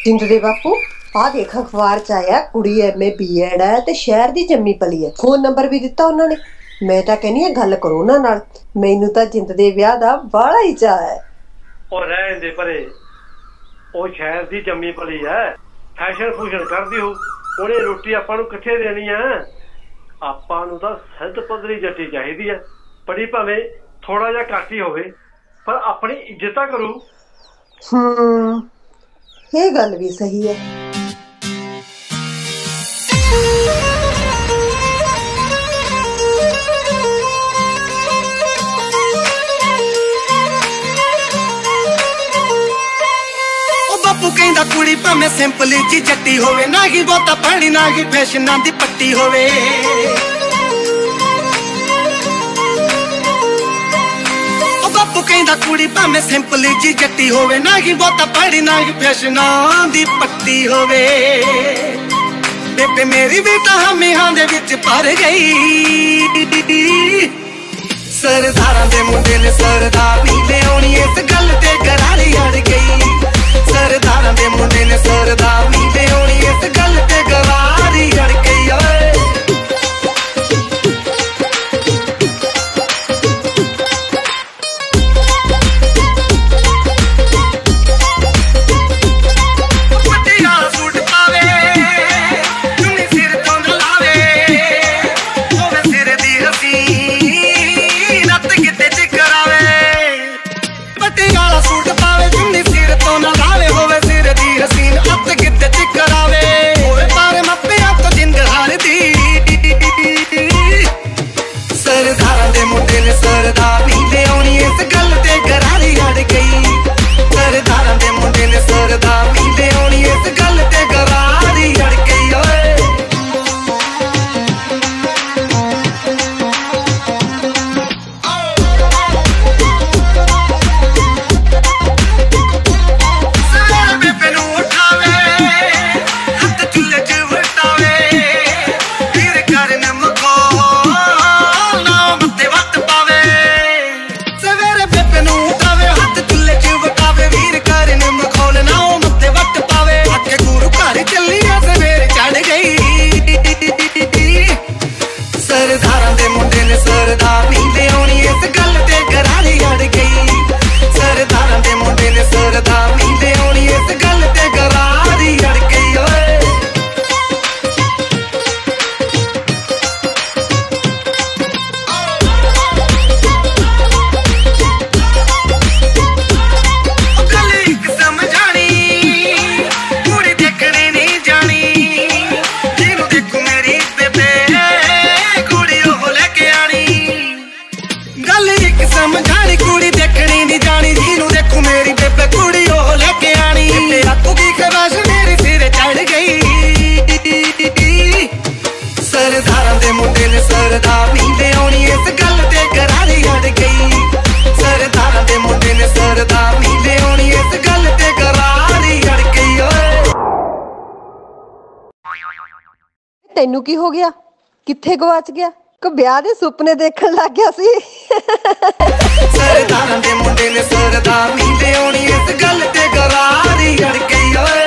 जिंद दे बापू आ देख अखबार च आया कुड़ी MA BEd है ते शहर दी जम्मी पली है। फोन नंबर भी दिता उन्होंने। मैं तां कहनी गल करो उन्हां नाल। मैनू तां जिंद दे विआह दा बड़ा ही चाह है। ओ रहन दे परे, ओ शहर दी जम्मी पली है, फैशन फूशन करदी हो, ओने रोटी आपां नूं कित्थे देनी है? आपां नूं तां सिद्ध पद्धरी जट्टी चाहीदी है, पढ़ी भावें थोड़ा जिहा घट ही होवे पर अपनी इज्जत तां करू। ये गल भी सही है। बापू कहंदा कुड़ी भावें सिंपल जी जट्टी होवे, ना ही बहुता पानी ना ही फैशनां दी पट्टी होवे। बापू कहंदा कुड़ी भावें सिंपल जी जट्टी होवे, ना ही बहुता पानी ना ही फैशनां दी पट्टी होवे। बेबे मेरी भी तां हमेहां दे विच भर गई। सरदारां दे मुंडे ने सरदार नी लियाउणी, इस गल ते गरारी अड़ गई। सरदारां दे मुंडे ने सरदार नी लियाउणी, इस गल ते गरारी अड़ गई। ओए सरदारां दे मुंडे ने सरदार नी लियाउणी, इस गल ते गरारी अड़ गई। सरदारां दे मुंडे ने सरदार नी लियाउणी, इस गल ते गरारी अड़ गई। ओए सरदारां दे मुंडे ने सरदार नी लियाउणी, इस गल ते गरारी अड़ गई। सरदारां दे मुंडे ने सरदार नी लियाउणी, इस गल ते गरारी अड़ गई। ओए गल इक समझानी, कुड़ी देखणी नहीं जानी, जिन्नू देखू मेरी बेबे गल एक समझानी, कुड़ी देखनी नहीं जानी, जिन्नू देखू मेरी बेबे कुड़ी ओह लेके आनी। बेबे आखू की खराश मेरे सिर चढ़ गई। सरदारां दे मुंडे ने सरदार नी लियाउणी, इस गल ते गरारी अड़ गई। सरदारां दे मुंडे ने सरदार नी लियाउणी, इस गल ते गरारी अड़ गई। ओए तैनू की हो गया? कित्थे गवाच गया? को ब्याह दे सुपने देखण लग गया सी? सरदारां दे मुंडे ने सरदार नी लियाउणी, इस गल ते गरारी अड़ गई। ओए